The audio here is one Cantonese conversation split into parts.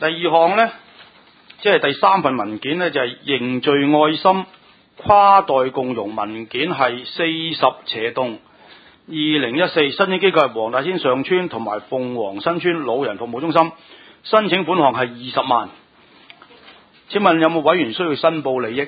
第二項呢，即係第三份文件呢，就係凝聚愛心跨代共融文件，係40/2014，申請機構係黃大仙上村同埋鳳凰新村老人服務中心，申請款項係20萬。請問有冇委員需要申報利益？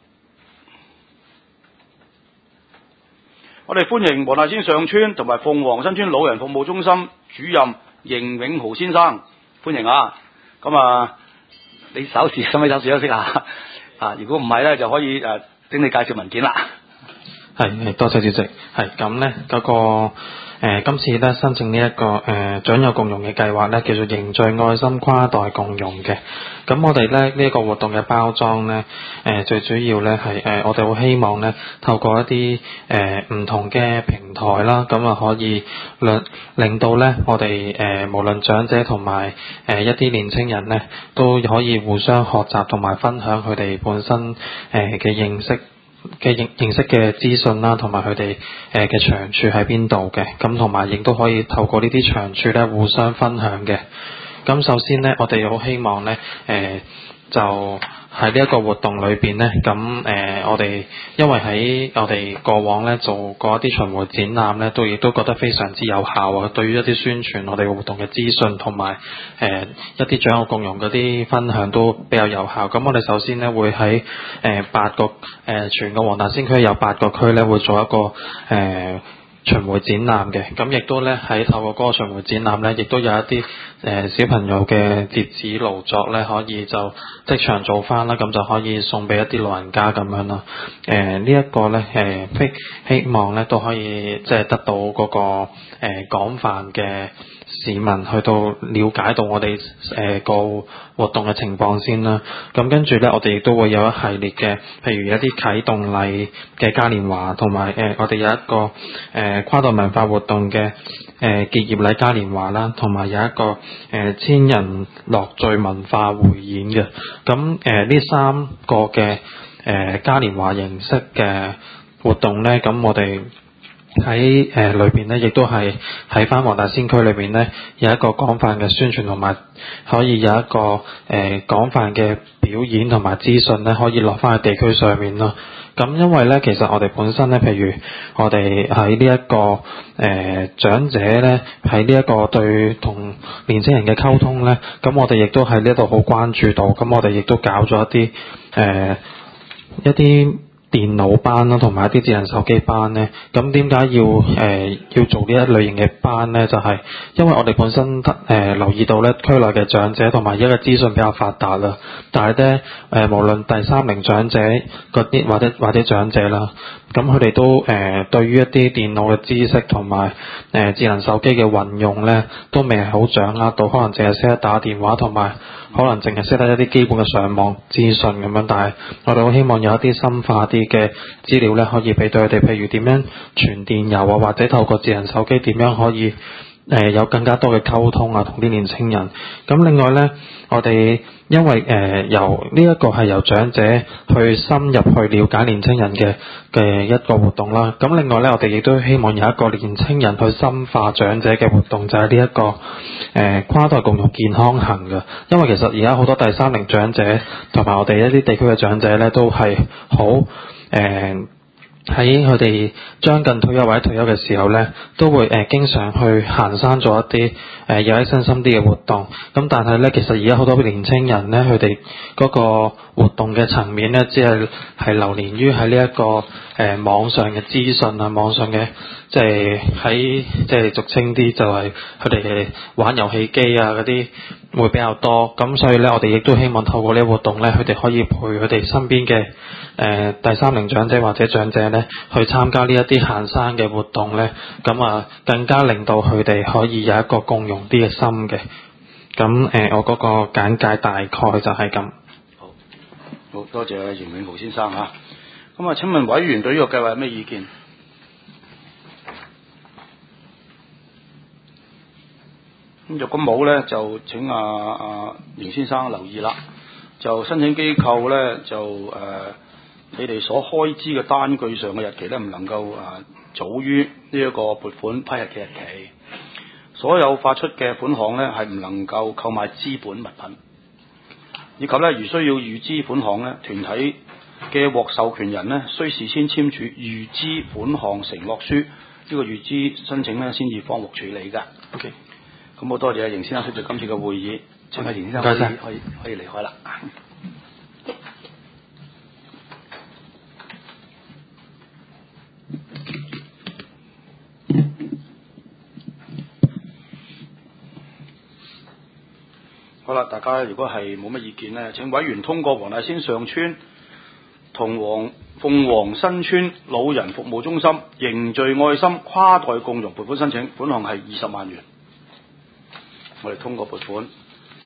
我哋歡迎黃大仙上村同埋鳳凰新村老人服務中心主任邢永豪先生，歡迎啊！咁啊，你稍時使唔使稍事休息啊？如果唔係咧，就可以請你介紹文件啦。 係，多謝主席。係咁咧，嗰個今次咧申請呢一個長幼共融嘅計劃咧，叫做凝聚愛心跨代共融嘅。咁我哋咧呢一個活動嘅包裝咧，最主要咧係我哋好希望咧透過一啲唔同嘅平台啦，咁啊可以令到咧我哋無論長者同埋一啲年青人咧，都可以互相學習同埋分享佢哋本身嘅認識嘅資訊啦，同埋佢哋嘅長處喺邊度嘅，咁同埋亦都可以透過呢啲長處咧互相分享嘅。咁首先咧，我哋好希望咧就喺呢一個活動裏邊咧，咁我哋因為喺我哋過往咧做過一啲巡迴展覽咧，亦都覺得非常之有效啊！對於一啲宣傳我哋活動嘅資訊同埋一啲長幼共融嗰啲分享都比較有效。咁我哋首先咧會喺8個全個黃大仙區有8個區咧會做一個巡迴展覽嘅，咁亦都咧喺透過嗰個巡迴展覽咧，亦都有一啲小朋友嘅折紙勞作咧，可以就即場做翻啦，咁就可以送俾一啲老人家咁樣啦。呢一個咧希望咧都可以即係得到嗰個廣泛嘅市民去到了解到我哋個活動嘅情況先啦。咁跟住咧，我哋亦都會有一系列嘅，譬如一啲啟動禮嘅嘉年華，同埋我哋有一個跨代文化活動嘅結業禮嘉年華啦，同埋有一個千人樂聚文化匯演嘅。咁呢3個嘅嘉年華形式嘅活動咧，咁我哋喺裏邊咧，亦都係喺翻黃大仙區裏邊咧，有一個廣泛嘅宣傳，同埋可以有一個廣泛嘅表演同埋資訊咧，可以落翻去地區上面咯。咁因為咧，其實我哋本身咧，譬如我哋喺呢一個長者咧，喺呢一個對同年青人嘅溝通咧，咁我哋亦都喺呢度好關注到，咁我哋亦都搞咗一啲電腦班啦，同埋一啲智能手機班咧。咁點解要做呢一類型嘅班咧？就係因為我哋本身留意到咧，區內嘅長者同埋而家嘅資訊比較發達啦，但係咧無論第三齡長者嗰啲或者長者啦，咁佢哋都對於一啲電腦嘅知識同埋智能手機嘅運用咧，都未係好掌握到，可能淨係識得打電話，同埋可能淨係識得一啲基本嘅上網資訊咁樣。但係我哋好希望有一啲深化啲嘅資料咧，可以俾到佢哋，譬如點樣傳電郵啊，或者透過智能手機點樣可以有更加多嘅溝通啊，同啲年青人。咁另外咧，我哋因為由呢一個係由長者去深入去了解年青人嘅一個活動啦。咁另外咧，我哋亦都希望有一個年青人去深化長者嘅活動，就係呢一個跨代共融健康行嘅。因為其實而家好多第三齡長者同埋我哋一啲地區嘅長者咧，都係好喺佢哋將近退休或者退休嘅時候咧，都會經常去行山做一啲有益身心啲嘅活動。咁但係咧，其實而家好多年青人咧，佢哋嗰個活動嘅層面咧，只係流連於喺呢一個網上嘅資訊啊，網上嘅即係俗稱啲就係佢哋玩遊戲機啊嗰啲會比較多。咁所以咧，我哋亦都希望透過呢個活動咧，佢哋可以陪佢哋身邊嘅第三齡長者或者長者咧，去參加呢一啲行山嘅活動咧，咁啊更加令到佢哋可以有一個共融啲嘅心嘅。咁我嗰個簡介大概就係咁。 好多謝邢永豪先生嚇。咁啊，請問委員對呢個計劃有咩意見？咁若果冇咧，就請邢先生留意啦。就申請機構咧，就你哋所開支嘅單據上嘅日期咧，唔能夠早於呢一個撥款批核嘅日期。所有發出嘅款項咧，係唔能夠購買資本物品。 以及咧如需要預支款項咧，團體嘅獲授權人咧，需事先簽署預支款項承諾書，呢、個預支申請咧先至方獲處理㗎。 OK， 咁好多謝邢先生出席今次嘅會議，請阿邢先生唔該晒可以離開啦。好啦，大家如果係冇乜意見咧，請委員通過黃大仙上村同鳳凰新村老人服務中心凝聚愛心跨代共融撥款申請，款項係20萬元。我哋通過撥款。